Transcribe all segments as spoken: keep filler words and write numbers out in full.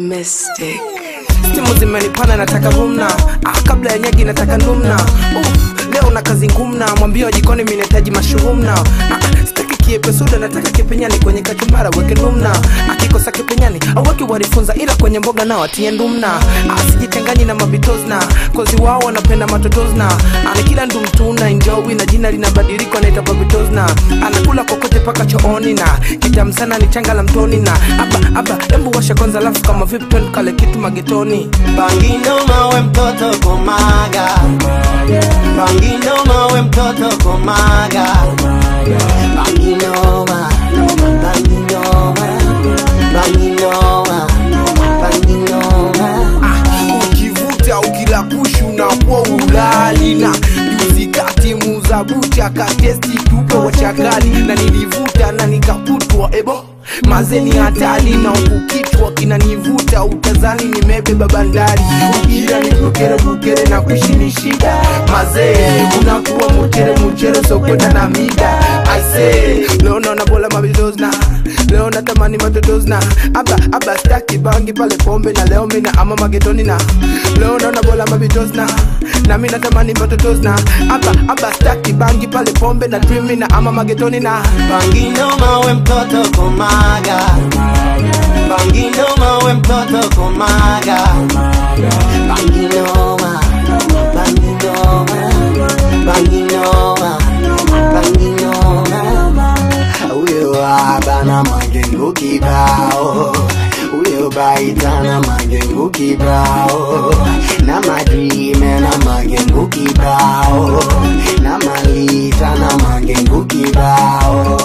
Mystic. Stimu zimenipana nataka rumna. Ah, kabla ya nyagi nataka numna. Uff, leo na kazi ngumna. Mwambio jikoni mimi nahitaji mashurumna. Ah, sitaki kiepe soda nataka kepenyani kwenye kachumbara weke numna. Akikosa kepenyani aweke warifunza ila kwenye mboga na watie ndumna. Ah, sijitenganyi na mabitozna. Kozi wao wanapenda matotozna. Ah, kila ndumtuna enjoy na jina linabadilika naita babitozna. Anakula kokote paka chooni na kitamu sana ni changa la mtoni na aba aba embu washa kwanza lafu kama vipi twende kale kitu magetoni. Bangino mawe mtoto komaga, Bangino mawe mtoto komaga, Bangino ma, Bangino ma, Bangino ma, Bangino ma. Ah, ukivuta ukila kushu na kwa ulali na juzi kati muzabucha katesti tupe wachakali na nilivuta na nikakutwa ebo mazeni hatari na ukukitwa kinanivuta utazani nimebeba bandari ukira ni bukere bukere na kushini shida mazee unakuwa muchere muchere so kwenda na mida I say leo naona bola mabidozna leo natamani matodozna aba aba staki bangi pale pombe na leo mina ama magetoni na leo naona bola mabidozna na mina natamani matodozna aba aba staki bangi pale pombe na dream na ama magetoni na Bangino mawe mtoto komaga, Bangino mawe mtoto komaga, Bangino ma, Bangino ma, Bangino ma, Bangino ma. Uyo abana mangengu kibao, uyo baitana mangengu kibao, na madrime na mangengu kibao, na malita na mangengu kibao.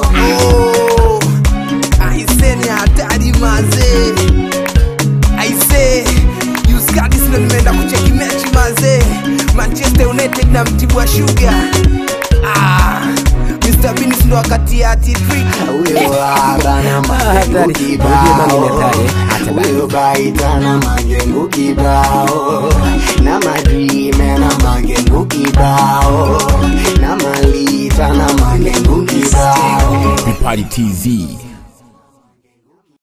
I say ni hatari maze I say you scar this no nimeenda kucheki mechi maze Manchester United na Mtibwa Sugar. Ah, Mister Beans ndo wakati ya T-Trick. Uyo abana mangengu kibao, uyo baitana mangengu kibao, na madrime na mangengu kibao, na malita na mangengu kibao. Party T Z.